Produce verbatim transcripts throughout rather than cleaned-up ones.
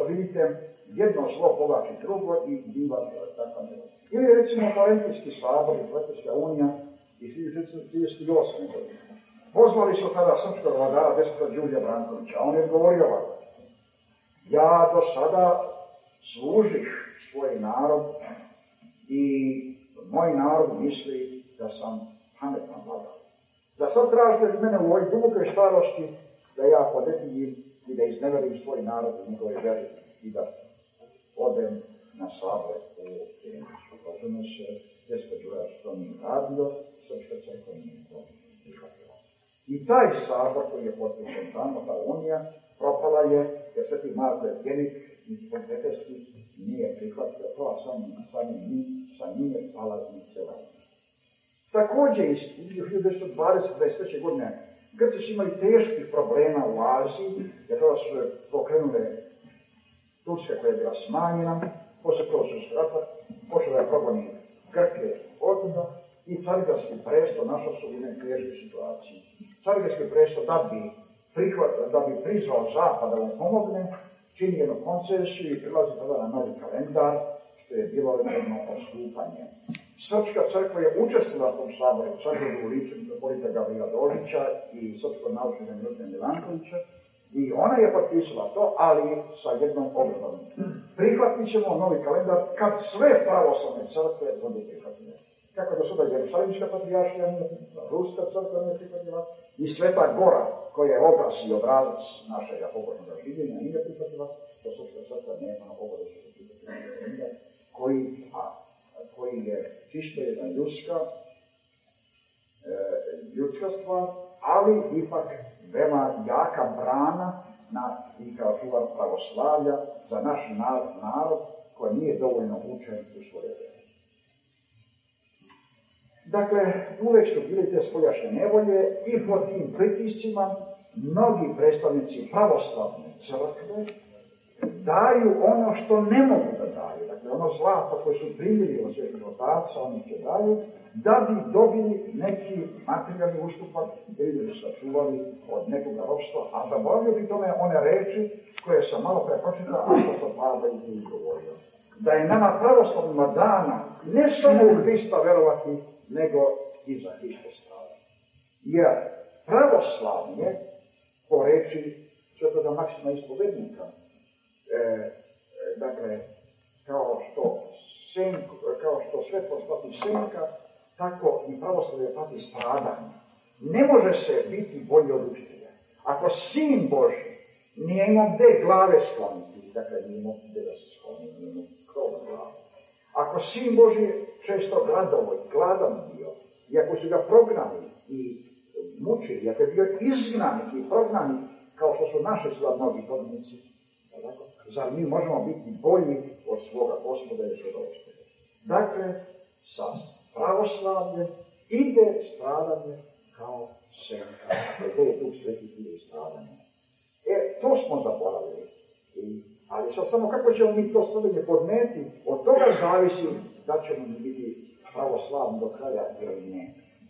vidite, jedno zlo povlači drugo i biva takva milost. Ili recimo Florentijski sabor i Florentijska unija iz hiljadu četiristo trideset osme. godine. Pozvali su tada srpskog vladara despota Đurđa Brankovića, a on je govorio ovako: ja do sada služiš svoj narod i moj narod misli da sam pametan vladar. Da sad tražite od mene u ovoj dubokoj starosti da ja podetinjim i da izneverim svoj narod u njegove veri i da odem na sabor u Kenicu. Potpuno se despot Đura što nije radio, Srpska crkva nije to prihvatila. I taj sabor koji je potpisan tamo, ta unija, propala je, jer sveti Marko Evgenik iz Peterski nije prihvatio to, a sa njim, sa njim je pala i cela. Također, iz hiljadu devetsto dvadeset do dvadeset treće. godine, Grci su imali teških problema u Aziji, jer tada su pokrenule Turska koja je bila smanjena, posle Prvog svjetskog rata, počela je progoni Grke odmah i Carigradski presto našao se u jednoj teškoj situaciji. Carigradski presto da bi, prihvat, da bi prizvao Zapad da mu pomogne, čini jednu koncesiju i prilazi tada na novi kalendar, što je bilo jedno odstupanje. Srpska crkva je učestvovala u tom saboru, Carigradskog u licu mitropolita Gavrila Dožića i srpskog naučnika Milutina Milankovića, i ona je potpisala to, ali sa jednom obradom. Prihvatit ćemo novi kalendar kad sve pravoslavne crkve budu prihvatile. Kako je do sada Jerusalimska patrijaršija nije prihvatila, Ruska crkva nije prihvatila i Sveta Gora, koja je obraz i obrazac našega pobožnog življenja, nije prihvatila, to Srpska crkva nema obavezu da prihvatila kalendar, koji, a, koji je čisto jedna ljudska, e, ljudska stvar, ali ipak veoma jaka brana na, i kao čuvar pravoslavlja za naš narod, narod koji nije dovoljno učen u svoje vjeri. Dakle, uvek su bili te spoljašnje nevolje i pod tim pritiscima mnogi predstavnici pravoslavne crkve daju ono što ne mogu da daju. Dakle, ono zlato koje su primili od Svetog Otaca, oni će daju, da bi dobili neki materijalni ustupak ili bi se sačuvali od nekoga ropstva, a zaboravio bi tome one reči koje sam malo pre pročitao, a što to Pavle i govorio. Da je nama pravoslavnima dana ne samo u Hrista verovati, nego i za Hrista stradati. Jer pravoslavlje, po reči Svetoga Maksima Ispovednika, e, e, dakle, kao što, senko, kao što svetlo pati senka, tako i pravoslavlje pati stradanje. Ne može se biti bolji od učitelja. Ako Sin Božji nije imao gde glave skloniti, dakle nije imao gde da se skloni, nije imao krov na glavu. Ako Sin Božji često gladovo i gladan bio, i ako su ga prognali i mučili, ako je bio izgnanik i prognanik, kao što su naše sada mnogi prognanici, zar mi možemo biti bolji od svoga Gospoda i svoga učitelja? Dakle, sa pravoslavljem ide stradanje kao senka. To je tu sveti ide stradanje. E, to smo zaboravili. I, ali sad samo kako ćemo mi to stradanje podneti, od toga zavisi da ćemo mi biti pravoslavni do kraja ili ne.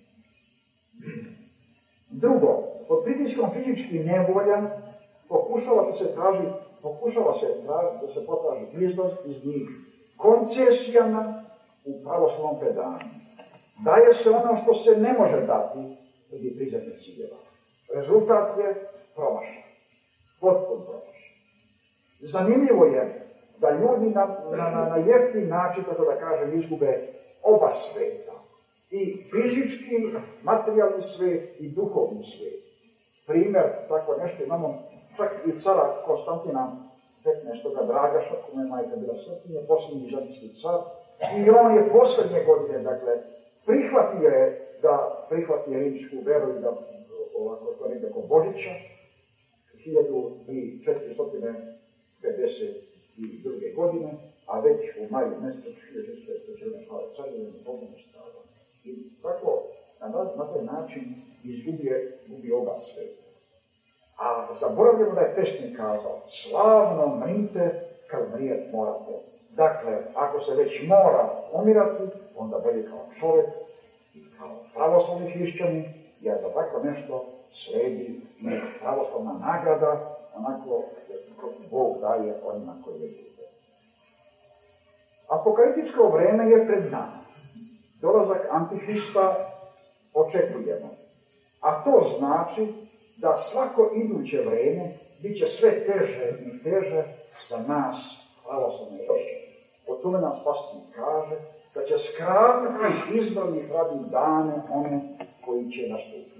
Drugo, pod pritiskom fizički nevolja pokušava se traži, pokušava se traži, da se potraži izlaz iz njih koncesijama u pravoslavnom predanju. Daje se ono što se ne može dati ili priznatnih ciljeva. Rezultat je promašaj. Potpun promašaj. Zanimljivo je da ljudi na, na, na, na jeftin način, tako da kažem, izgube oba sveta. I fizički, materijalni svet i duhovni svet. Primjer, tako nešto imamo, čak i cara Konstantina petnaestoga Dragaša, kome je majka bila Srpnija, posljednji bizantijski car, i on je posljednje godine, dakle, prihvatio je da prihvati rimsku veru i da ovako to nekako Božića, hiljadu četiristo pedeset druge. godine, a već u maju mjesecu hiljadu četiristo četrnaeste. hvala carju je pomoć stradao. I tako, na, na taj način izgubio gubi oba sveta. A zaboravljamo da je pesnik kazao, slavno mrite kad mrijet morate. Dakle, ako se već mora umirati, onda bolje kao čovjek i kao pravoslavni hrišćanin, jer za tako nešto sledi pravoslavna nagrada, onako kako Bog daje onima koji je ljude. Apokaliptičko vreme je pred nama. Dolazak Antihrista očekujemo. A to znači da svako iduće vreme bit će sve teže i teže za nas pravoslavne hrišćane. O tome nas Pastor kaže da će skratiti izbranih radi dane one koji će nastupiti.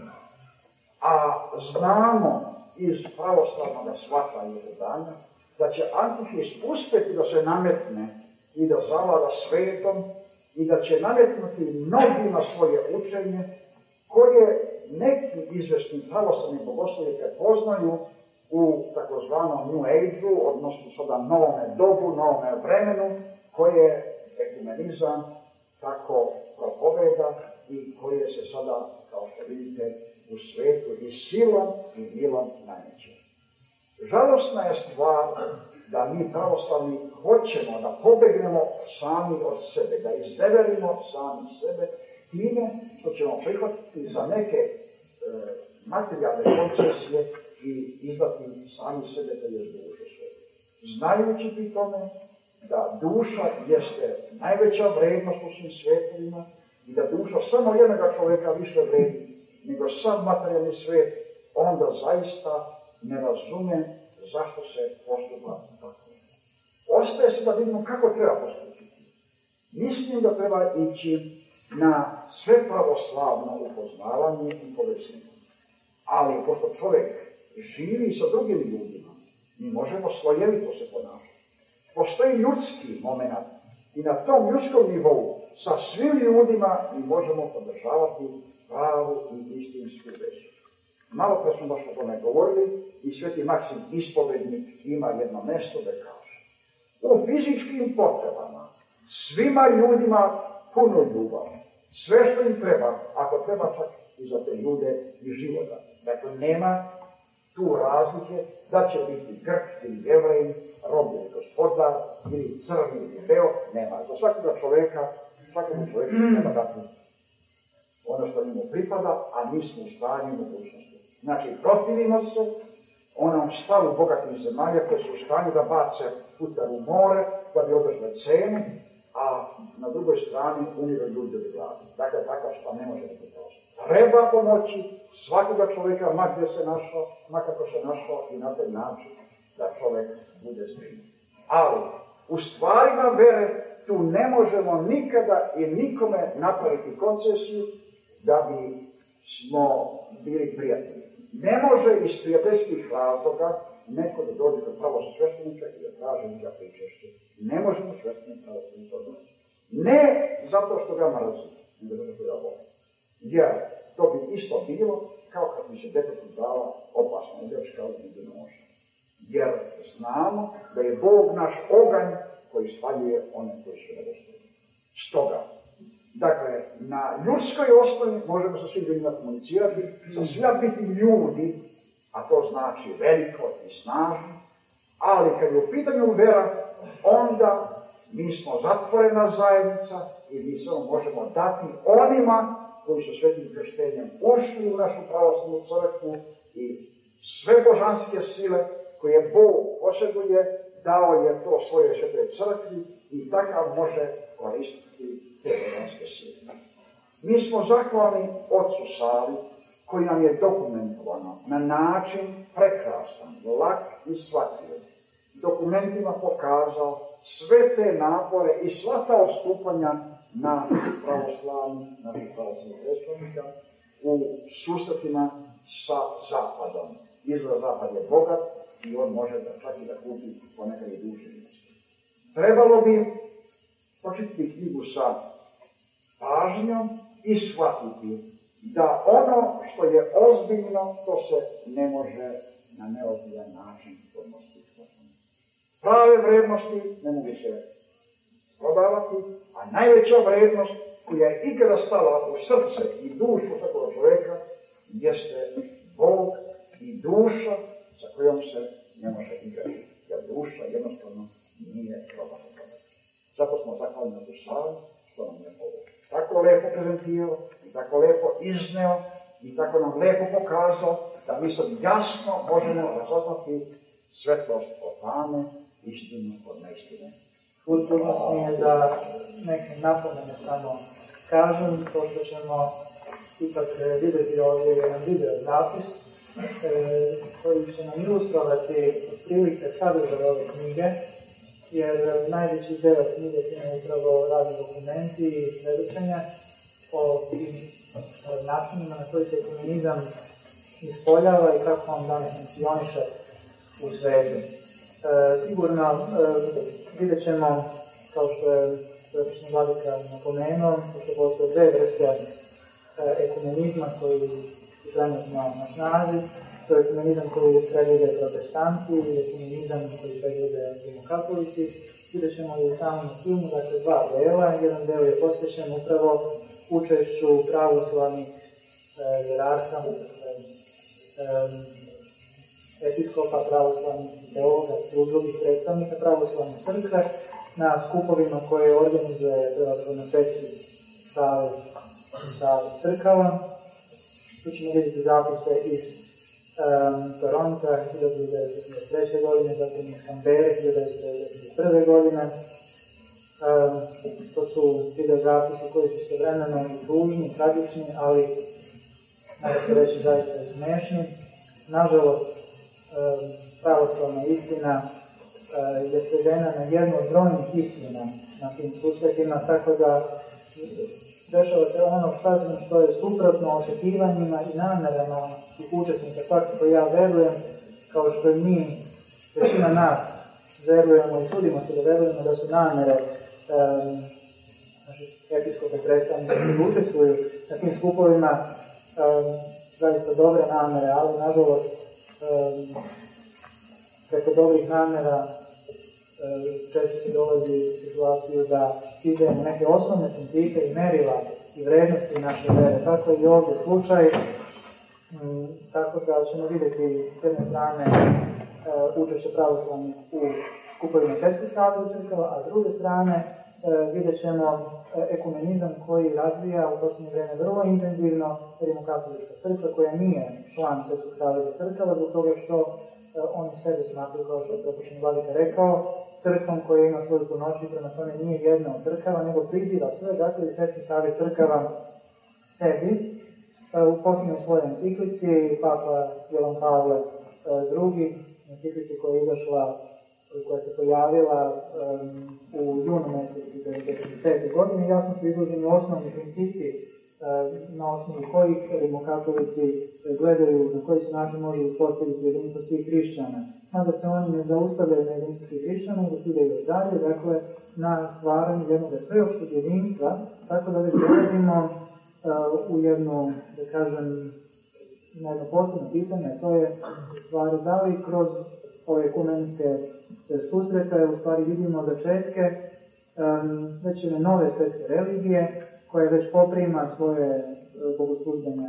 A znamo iz pravoslavnog shvatanja dana da će Antihrist uspjeti da se nametne i da zavlada svetom i da će nametnuti mnogima svoje učenje koje neki izvesni pravoslavni bogoslovi prepoznaju u takozvanom New Age-u, odnosno sada novome dobu, novome vremenu, koje ekumenizam tako propoveda i koje se sada, kao što vidite, u svijetu i silom i milom nameće. Žalosna je stvar da mi pravoslavni hoćemo da pobegnemo sami od sebe, da izneverimo sami sebe time što ćemo prihvatiti za neke e, materijalne koncesije i izdati sami sebe da je dušu svoju. Znajući pri tome da duša jeste najveća vrednost u svim svijetovima i da duša samo jednoga čovjeka više vredi nego sam materijalni svijet, onda zaista ne razume zašto se postupa tako. Ostaje se da vidimo kako treba postupiti. Mislim da treba ići na sve pravoslavno upoznavanje i povećanje. Ali pošto čovjek živi sa drugim ljudima, mi možemo slojevito se ponašati. Postoji ljudski moment i na tom ljudskom nivou sa svim ljudima mi možemo podržavati pravu i istinsku vezu. Malo pre smo baš o tome govorili i Sveti Maksim ispovednik ima jedno mjesto da kaže: u fizičkim potrebama svima ljudima puno ljubavi. Sve što im treba, ako treba čak i za te ljude i života. Dakle, nema tu razlike da će biti Grk ili Jevrej, rob ili gospodar, ili crni ili beo, nema. Za svakoga čovjeka, svakoga čovjeka treba dati ono što njemu pripada, a mi smo u stanju i mogućnosti. Znači, protivimo se onom stavu bogatih zemalja koji su u stanju da bace putar u more, da bi održali cenu, a na drugoj strani umiru ljudi od gladi. Dakle, takav šta ne može biti prosto. Treba pomoći svakoga čovjeka, ma gdje se našao, ma kako se našao i na taj način da čovjek bude zbrinut. Ali, u stvarima vere tu ne možemo nikada i nikome napraviti koncesiju da bi smo bili prijatelji. Ne može iz prijateljskih razloga neko da dođe do pravoslavnog sveštenika i da traži njega pričešće. Ne možemo sveštenik pravoslavnog odnositi. Ne zato što ga mrzi, nego zato što ga voli. Jer to bi isto bilo kao kad bi se detetu dala opasna igračka od vidu noža. Jer znamo da je Bog naš oganj koji spaljuje one koji su nedostojni. Stoga, dakle, na ljudskoj osnovi možemo sa svim ljudima komunicirati, sa svima biti ljudi, a to znači veliko i snažno, ali kad je u pitanju vera, onda mi smo zatvorena zajednica i mi samo možemo dati onima koji su svetim krštenjem ušli u našu pravoslavnu crkvu i sve božanske sile koje Bog posjeduje, dao je to svojoj svetoj crkvi i takav može koristiti te božanske sile. Mi smo zahvalni Otcu Savi koji nam je dokumentovano na način prekrasan, lak i shvatljiv, dokumentima pokazao sve te napore i sva ta odstupanja na pravoslavni, naših pravoslavnih predstavnika u susretima sa Zapadom. Izgleda Zapad je bogat i on može da čak i da kupi ponekad i duže misli. Trebalo bi počitati knjigu sa pažnjom i shvatiti da ono što je ozbiljno, to se ne može na neozbiljan način odnositi. Prave vrednosti ne mogu se prodavati, a najveća vrednost koja je ikada stala u srce i dušu svakog čovjeka jeste Bog i duša sa kojom se ne može igrati. Jer duša jednostavno nije probana čovjeka. Zato smo zahvalni na Savi što nam je ovo tako lepo prezentirao i tako lepo izneo i tako nam lepo pokazao da mi sad jasno možemo razaznati svetlost od tame, istinu od neistine. Utvrnost mi je da neke napomene samo kažem, pošto ćemo ipak vidjeti ovdje jedan video zapis e, koji će nam ilustrovati otprilike sadržaj ove knjige, jer najveći deo knjige čine upravo razni dokumenti i svedočenja o tim načinima na koji se ekumenizam ispoljava i kako on danas funkcioniše u svijetu. E, sigurno e, vidjet ćemo, kao što je Svetišnji vladika napomenuo, što postoje dve vrste e, ekumenizma koji su trenutno na snazi. To je ekumenizam koji predvode protestanti i ekumenizam koji predvode rimokatolici. Vidjet ćemo i u samom filmu, dakle, dva dela. Jedan deo je posvećen upravo učešću pravoslavnih e, jerarha, episkopa pravoslavnih teologa i drugih predstavnika pravoslavne crkve na skupovima koje organizuje prevashodno Svetski savez i savez crkava. Tu ćemo vidjeti zapise iz um, Toronta hiljadu devetsto osamdeset treće. godine, zatim iz Canberre hiljadu devetsto devedeset prve. godine. Um, to su video zapisi koji su istovremeno i tužni, tragični, ali može se reći zaista i smešni. Nažalost, pravoslavna istina je svedena na jednu od brojnih istina na tim susretima, tako da dešava se ono što je suprotno očekivanjima i namerama tih učesnika. Svakako ja verujem, kao što i mi, većina nas, verujemo i trudimo se da verujemo da su namere um, episkope predstavnika koji učestvuju na tim skupovima um, zaista dobre namere, ali nažalost um, preko dobrih namera um, često se dolazi u situaciju da izdajemo neke osnovne principe i merila i vrednosti naše vere. Tako je i ovdje slučaj. Um, tako da ćemo vidjeti s jedne strane uh, učešće pravoslavnih u skupovima Svetskog saveza crkava, a s druge strane uh, vidjet ćemo ekumenizam koji razvija u posljednje vrijeme vrlo intenzivno Rimokatolička crkva, koja nije član Svetskog saveza crkava, zbog toga što uh, oni sebe smatruju, kao što je Svetišnji vladika rekao, crkvom koja ima svoju punoću i prema tome nije jedna od crkava, nego priziva sve, dakle i Svetski savez crkava sebi. Uh, u posljednjoj svojoj enciklici Papa Jovan Pavle uh, drugi, enciklici koja je izašla, koja se pojavila um, u junu mjesecu devedeset pete. godine, jasno su izloženi osnovni principi um, na osnovu kojih rimokatolici gledaju na koji se način može uspostaviti jedinstvo svih hrišćana. Mada se oni ne zaustavljaju na jedinstvo svih hrišćana, nego se ide još dalje, dakle, na stvaranju jednog sveopšteg jedinstva, tako da već dolazimo uh, u jednu, da kažem, na jedno posebno pitanje, a to je stvari da li kroz ove ekumenske susrete u stvari vidimo začetke um, već jedne nove svjetske religije koja već poprima svoje uh, bogoslužbene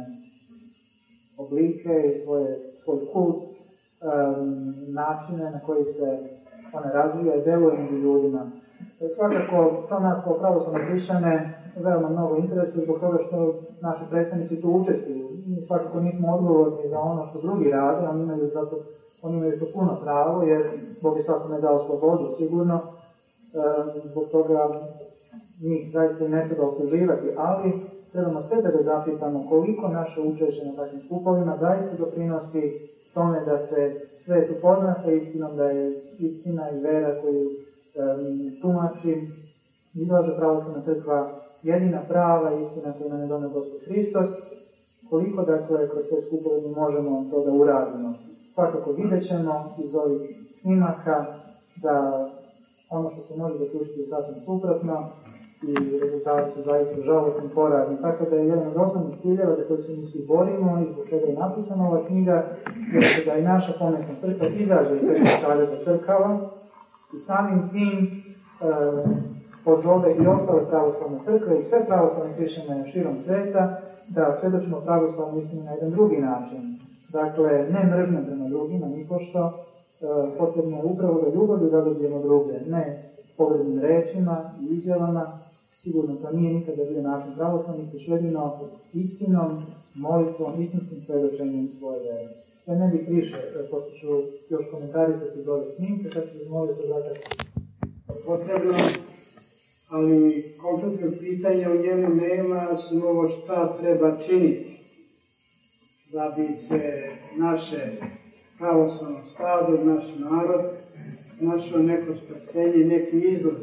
oblike i svoje, svoj kult, um, načine na koji se one razvija i deluje među ljudima. E, svakako, to nas kao pravoslavne hrišćane veoma mnogo interesuje zbog toga što naši predstavnici tu učestvuju. Mi svakako nismo odgovorni za ono što drugi rade, oni imaju zato Oni imaju to puno pravo, jer Bog je svakome dao slobodu, sigurno. E, zbog toga njih zaista i ne treba optuživati, ali trebamo sebe da zapitamo koliko naše učešće na takvim skupovima zaista doprinosi tome da se svet upozna sa istinom, da je istina i vera koju e, tumači, izlaže pravoslavna crkva jedina prava istina koju nam je donio Gospod Hristos, koliko dakle kroz sve skupove mi možemo to da uradimo. Svakako vidjet ćemo iz ovih snimaka da ono što se može zaključiti je sasvim suprotno i rezultati su zaista žalosni, porazni. Tako da je jedan od osnovnih ciljeva za koje se mi svi borimo i zbog čega je napisana ova knjiga, je da i naša pomesna crkva izađe iz Svetskog saveza crkava i samim tim e, pozove i ostale pravoslavne crkve i sve pravoslavne hrišćane širom sveta da svjedočimo pravoslavnu istinu na jedan drugi način. Dakle, ne mržnje prema drugima, nipošto, e, potrebno je upravo da ljubavlju zadobijemo druge, ne povrednim rečima i izjavama. Sigurno to nije nikada bio način pravoslavnih, već jedino istinom, molitvom, istinskim svjedočenjem svoje vere. Ja ne bih više, pošto ću još komentarisati dole snimke, kad ću molio zadatak. Potrebno, ali konkretno pitanje u njemu nema, sam ovo šta treba činiti da bi se naše pravoslavno stado, naš narod, našao neko spasenje, neki izlaz.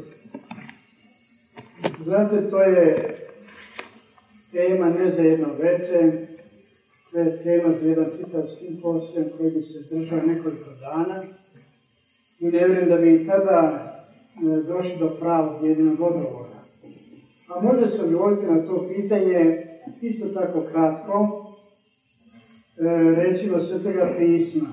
Znate, to je tema ne za jedno veče, to je tema za jedan čitav simpozium koji bi se držao nekoliko dana i ne vjerujem da bi i tada došli do pravog jedinog odgovora. A može se odgovoriti na to pitanje isto tako kratko, rečima Svetoga pisma.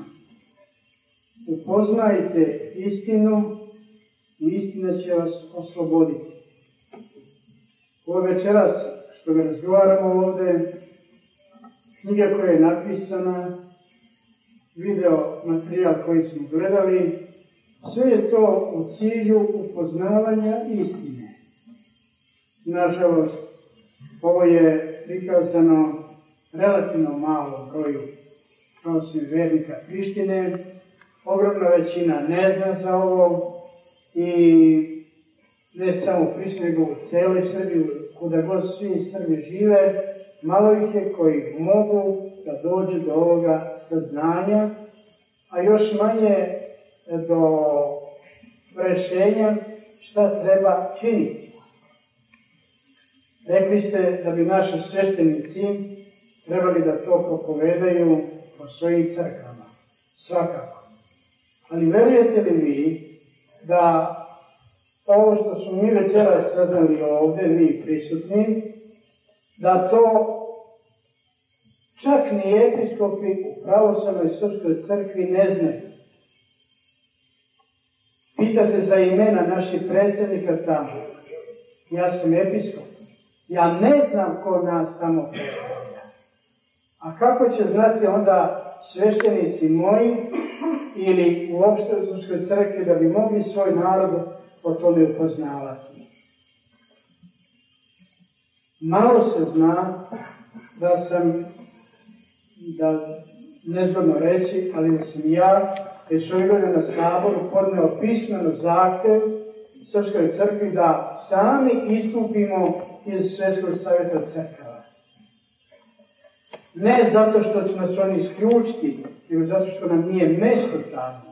Upoznajte istinu i istina će vas osloboditi. Ovo večeras što ga razgovaramo ovde, knjiga koja je napisana, video materijal koji smo gledali, sve je to u cilju upoznavanja istine. Nažalost, ovo je prikazano relativno malo broju pravoslavnih vernika Prištine. Ogromna većina ne zna za ovo i ne samo u Prištini, nego u cijeloj Srbiji, kuda god svi Srbi žive, malo ih je koji mogu da dođu do ovoga saznanja, a još manje do rešenja šta treba činiti. Rekli ste da bi naši sveštenici trebali da to propovedaju po svojim crkvama. Svakako. Ali verujete li vi da ovo što smo mi večeras saznali ovde, mi prisutni, da to čak ni episkopi u pravoslavnoj srpskoj crkvi ne znaju. Pitate za imena naših predstavnika tamo. Ja sam episkop. Ja ne znam ko nas tamo predstavlja. A kako će znati onda sveštenici moji ili uopšte u srpskoj crkvi da bi mogli svoj narod o tome upoznavati? Malo se zna da sam, da nezgodno reći, ali da sam ja već ove godine na saboru podneo pismeno zahtev Srpskoj crkvi da sami istupimo iz Svetskog savjeta crkava. Ne zato što će nas oni isključiti, nego zato što nam nije mesto tamo.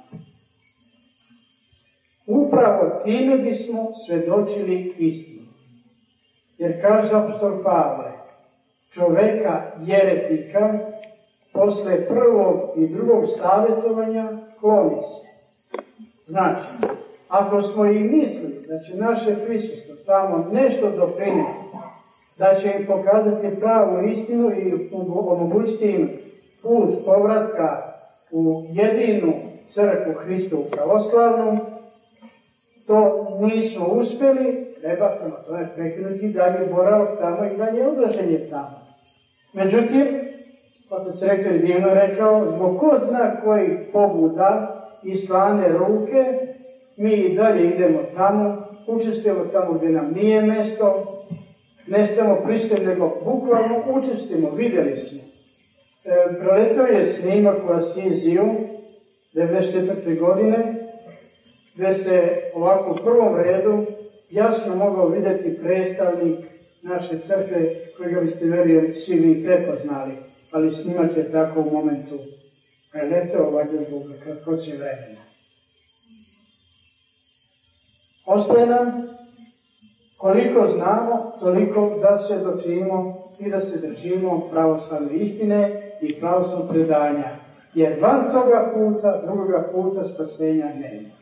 Upravo time bismo svedočili istinu. Jer kaže apostol Pavle, čoveka jeretika posle prvog i drugog savjetovanja kloni se. Znači, ako smo i mislili da će naše prisustvo tamo nešto doprineti, da će im pokazati pravu istinu i omogućiti im put povratka u jedinu crkvu Hristovu pravoslavnu, to nismo uspjeli, treba prema tome prekinuti dalje boravak tamo i dalje odlaženje tamo. Međutim, otac rektor je divno rekao, zbog ko zna koji pobuda i slane ruke, mi i dalje idemo tamo, učestvujemo tamo gdje nam nije mesto, ne samo pristojno, nego bukvalno učestvujemo, vidjeli smo. E, proletao je snimak u Asiziju, devedeset četvrte godine, gdje se ovako u prvom redu jasno mogao vidjeti predstavnik naše crkve, kojega biste verujem svi vi prepoznali, ali snimak je tako u momentu preletao valjda zbog kratkoće vremena. Ostaje nam koliko znamo, toliko da se dočimo i da se držimo pravoslavne istine i pravoslavnog predanja. Jer van toga puta, drugoga puta spasenja nema.